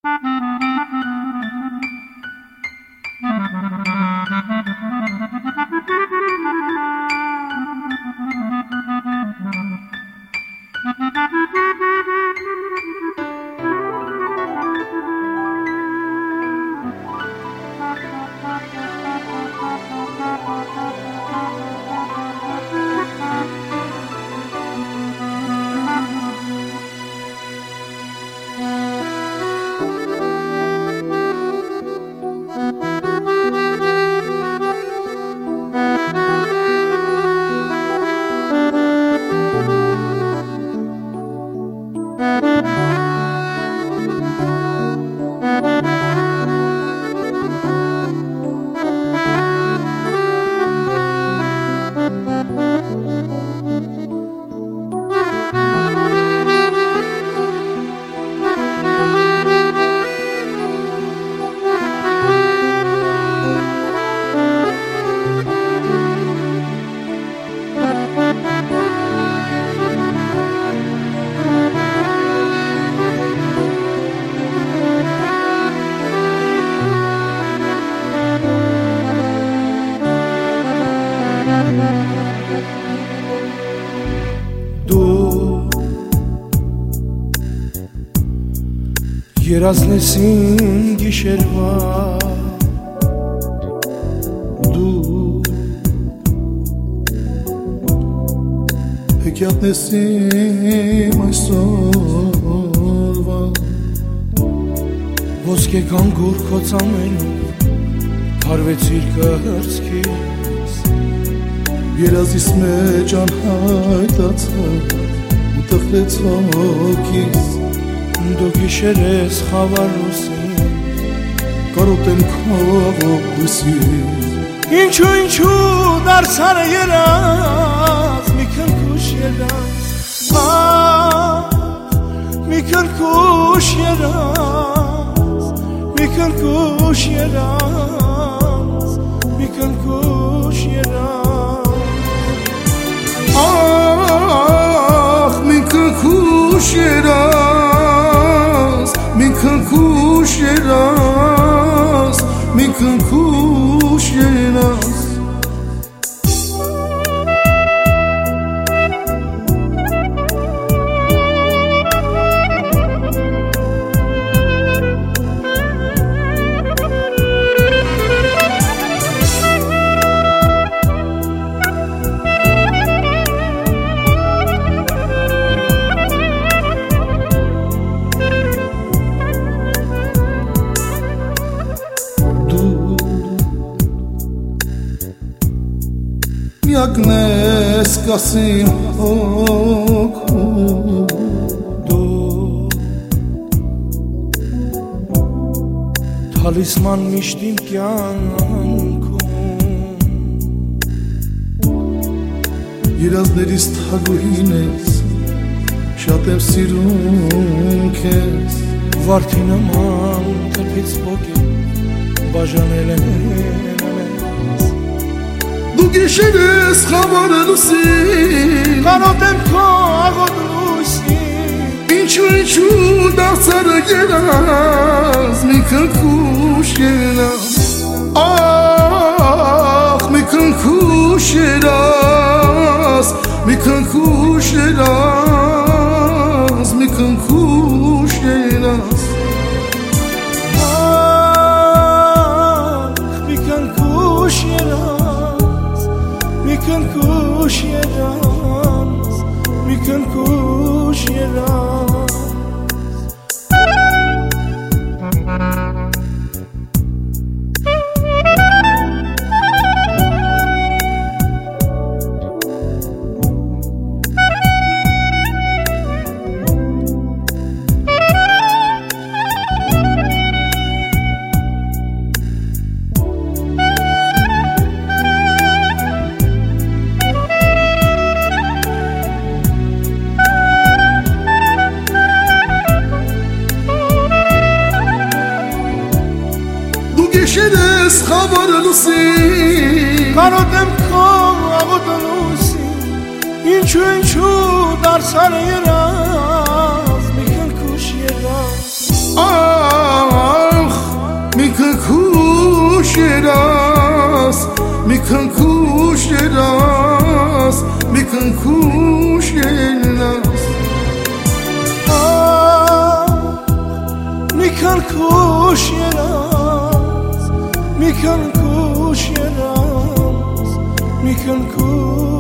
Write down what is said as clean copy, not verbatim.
Երազնեսին գիշերվա դու հեքիաթնեսին այսօրվա ոսկե կանգուր քո ծամենով փարվեցիր կհրցքիս երազիս մեջ անհայտացա ու տխրեց հոգիս Դու գիշեր ես խավար լուսին Կարոտեմ քո լուսին Ինչու դարձար երազ Մի քնքուշ երազ Մի քնքուշ երազ Մի քնքուշ երազ Մի քնքուշ երազ Մի քնքուշ երազ Mi քնքուշ երաս, մի քնքուշ երաս Միակնես կասին հոգու դու Թալիսման միշտ իմ կյանքում Երազներիս թագուհին ես Շատ եմ սիրում քեզ Վարդի նման թրփից ոգի Բաժանել եմ Դու գիշեր ես խավար լուսին Կարոտեմ քո աղոտ լուսին Ինչու դարձար երազ Մի քնքուշ երազ Մի քնքուշ երազ Մի քնքուշ երազ Մի քնքուշ երազ Մի քնքուշ երազ Mi քնքուշ երաս, մի քնքուշ երաս Գիշերես խավար լուսին Կարոտեմ քո աղոտ լուսին Ինչու դարձար երաս Մի քնքուշ երաս kushieras mikan kushieras mikan kushieras mikan kushieras mikan kushieras mikan kushieras